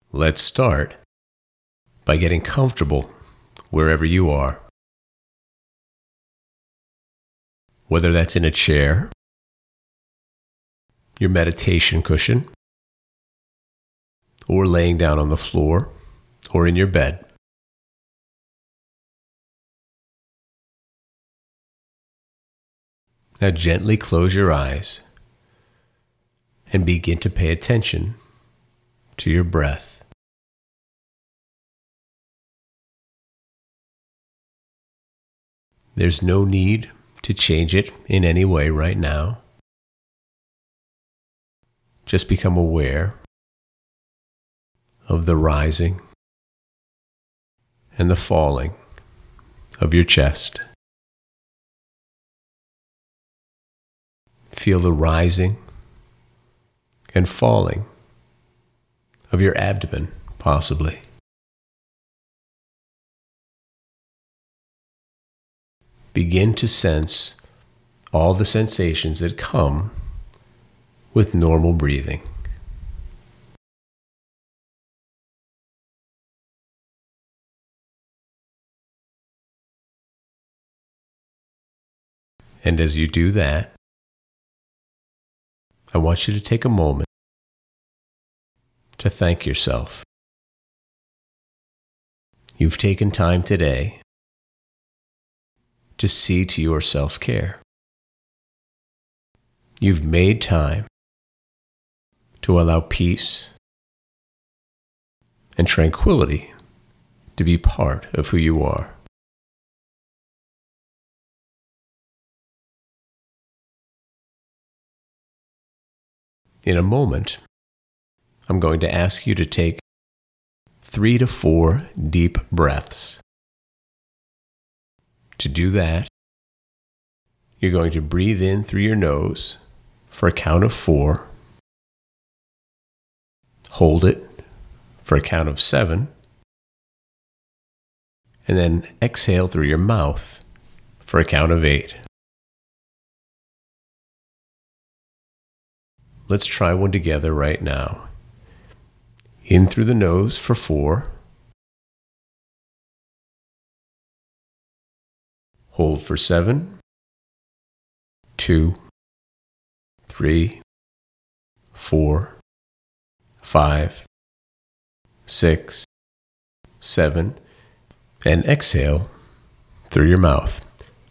Let's start by getting comfortable wherever you are. Whether that's in a chair, your meditation cushion, or laying down on the floor, or in your bed. Now gently close your eyes and begin to pay attention to your breath. There's no need to change it in any way right now. Just become aware of the rising and the falling of your chest. Feel the rising and falling of your abdomen, possibly. Begin to sense all the sensations that come with normal breathing. And as you do that, I want you to take a moment to thank yourself. You've taken time today to see to your self-care. You've made time to allow peace and tranquility to be part of who you are. In a moment, I'm going to ask you to take 3 to 4 deep breaths. To do that, you're going to breathe in through your nose for a count of 4, hold it for a count of 7, and then exhale through your mouth for a count of 8. Let's try one together right now. In through the nose for 4. Hold for 7, 2, 3, 4, 5, 6, 7, and exhale through your mouth.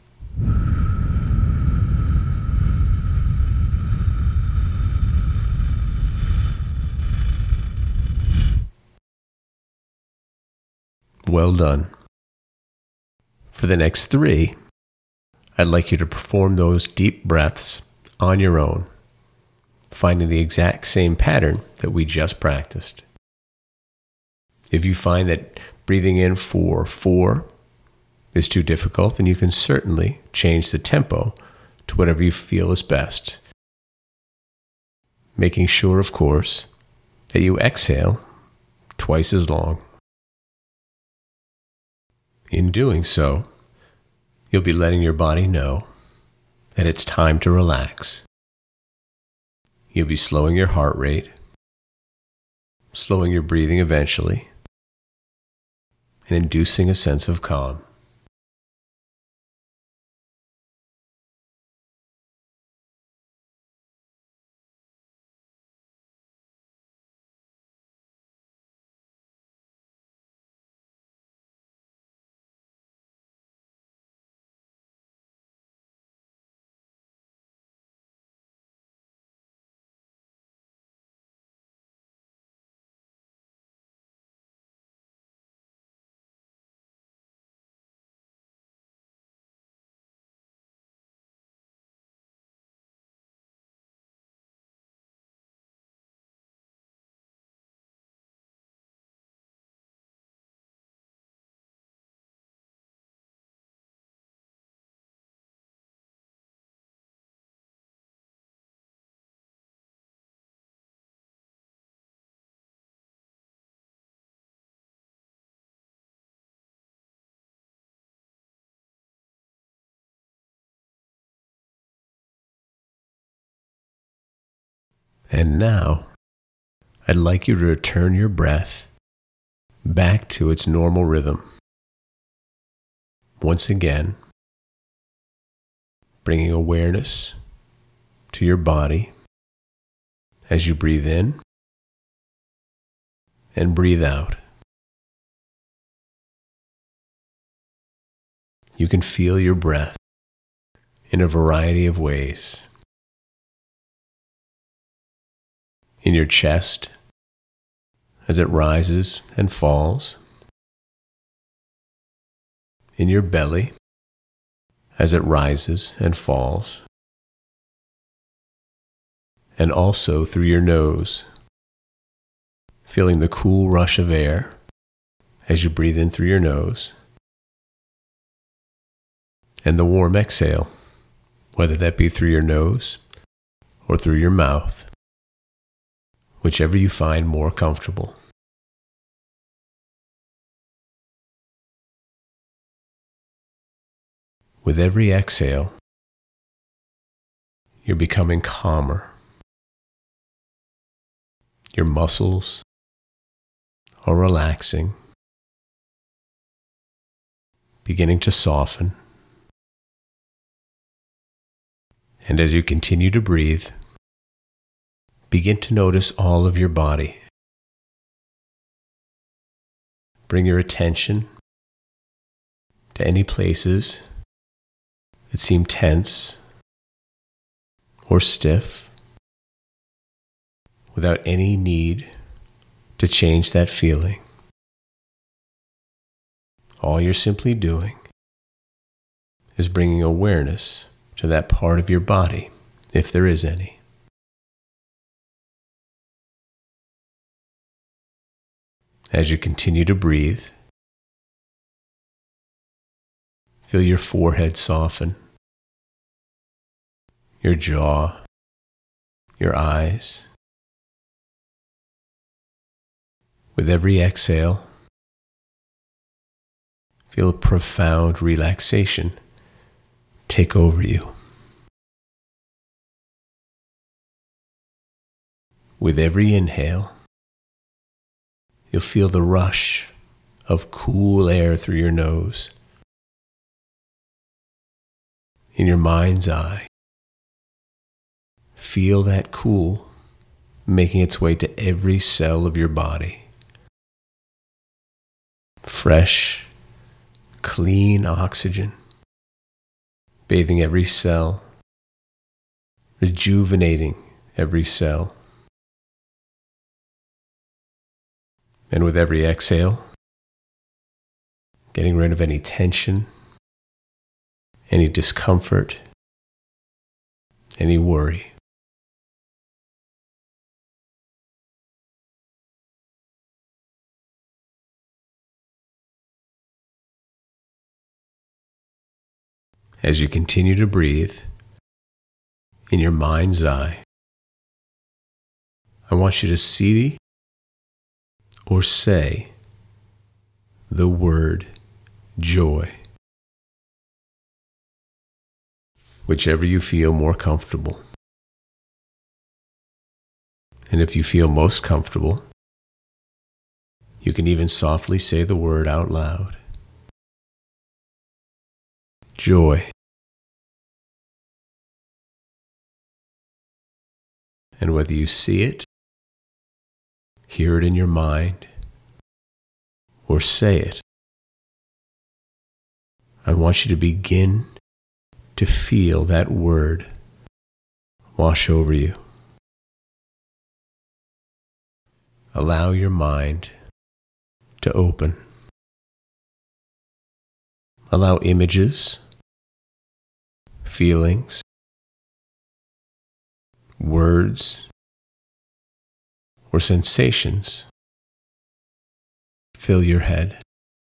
Well done. For the next 3, I'd like you to perform those deep breaths on your own, finding the exact same pattern that we just practiced. If you find that breathing in for 4 is too difficult, then you can certainly change the tempo to whatever you feel is best. Making sure, of course, that you exhale twice as long. In doing so, you'll be letting your body know that it's time to relax. You'll be slowing your heart rate, slowing your breathing eventually, and inducing a sense of calm. And now, I'd like you to return your breath back to its normal rhythm. Once again, bringing awareness to your body as you breathe in and breathe out. You can feel your breath in a variety of ways. In your chest, as it rises and falls. In your belly, as it rises and falls. And also through your nose, feeling the cool rush of air as you breathe in through your nose. And the warm exhale, whether that be through your nose or through your mouth, whichever you find more comfortable. With every exhale, you're becoming calmer. Your muscles are relaxing, beginning to soften. And as you continue to breathe, begin to notice all of your body. Bring your attention to any places that seem tense or stiff without any need to change that feeling. All you're simply doing is bringing awareness to that part of your body, if there is any. As you continue to breathe, feel your forehead soften, your jaw, your eyes. With every exhale, feel a profound relaxation take over you. With every inhale, you'll feel the rush of cool air through your nose. In your mind's eye, feel that cool making its way to every cell of your body. Fresh, clean oxygen, bathing every cell, rejuvenating every cell. And with every exhale, getting rid of any tension, any discomfort, any worry. As you continue to breathe, in your mind's eye, I want you to see or say the word joy, whichever you feel more comfortable. And if you feel most comfortable, you can even softly say the word out loud. Joy. And whether you see it, hear it in your mind, or say it, I want you to begin to feel that word wash over you. Allow your mind to open. Allow images, feelings, words, or sensations fill your head.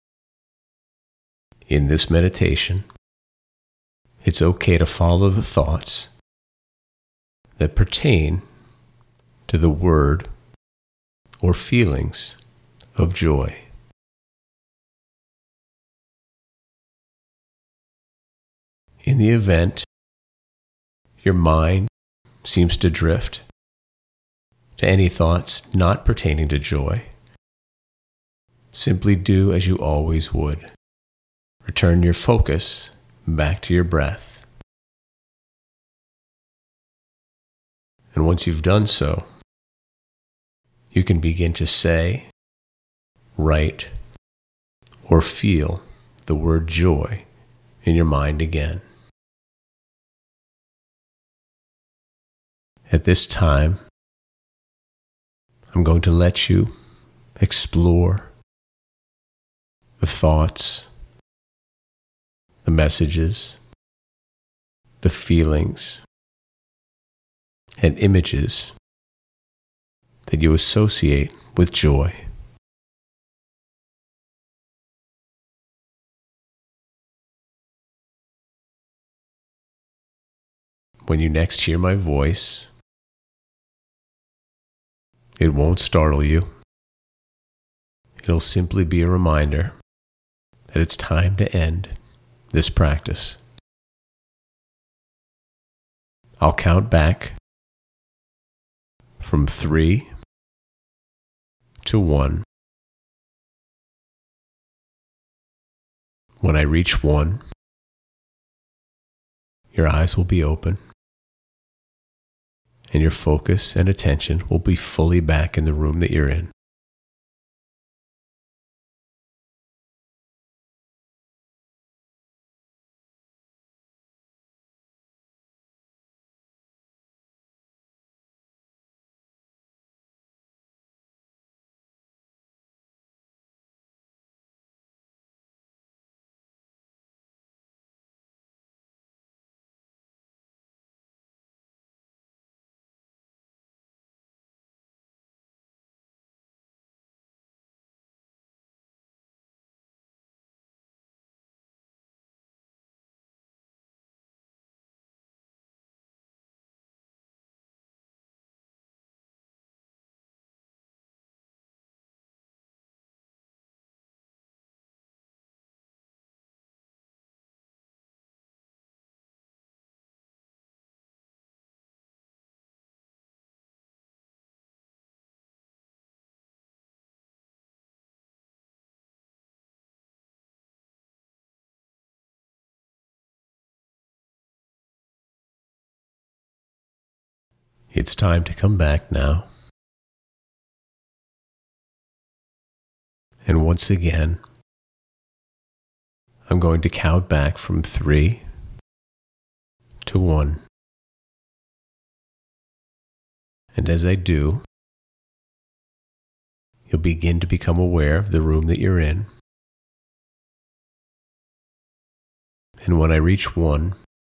In this meditation, it's okay to follow the thoughts that pertain to the word or feelings of joy. In the event your mind seems to drift to any thoughts not pertaining to joy, Simply do as you always would. Return your focus back to your breath. And once you've done so, you can begin to say, write, or feel the word joy in your mind again. At this time, I'm going to let you explore the thoughts, the messages, the feelings, and images that you associate with joy. When you next hear my voice, it won't startle you. It'll simply be a reminder that it's time to end this practice. I'll count back from 3 to 1. When I reach 1, your eyes will be open, and your focus and attention will be fully back in the room that you're in. It's time to come back now. And once again, I'm going to count back from 3 to 1. And as I do, you'll begin to become aware of the room that you're in. And when I reach 1,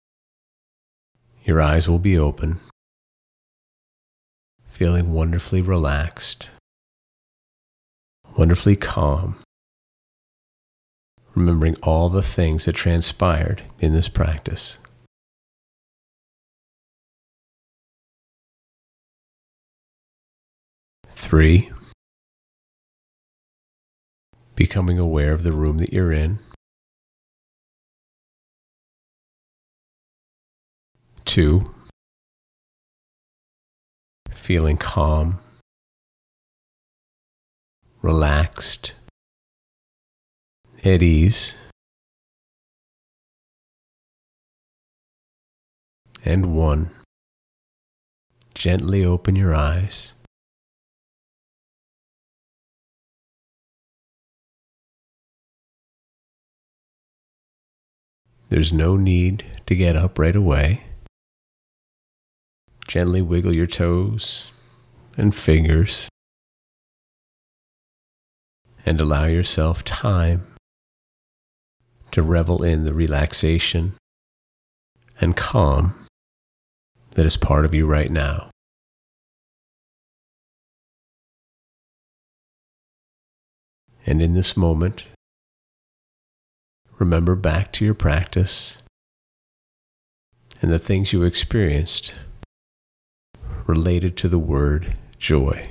your eyes will be open, feeling wonderfully relaxed, wonderfully calm, remembering all the things that transpired in this practice. Three, becoming aware of the room that you're in. 2, feeling calm, relaxed, at ease. And 1, gently open your eyes. There's no need to get up right away. Gently wiggle your toes and fingers and allow yourself time to revel in the relaxation and calm that is part of you right now. And in this moment, remember back to your practice and the things you experienced related to the word joy.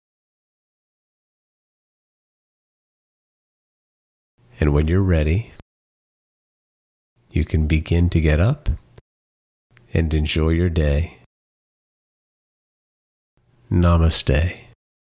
And when you're ready, you can begin to get up and enjoy your day. Namaste.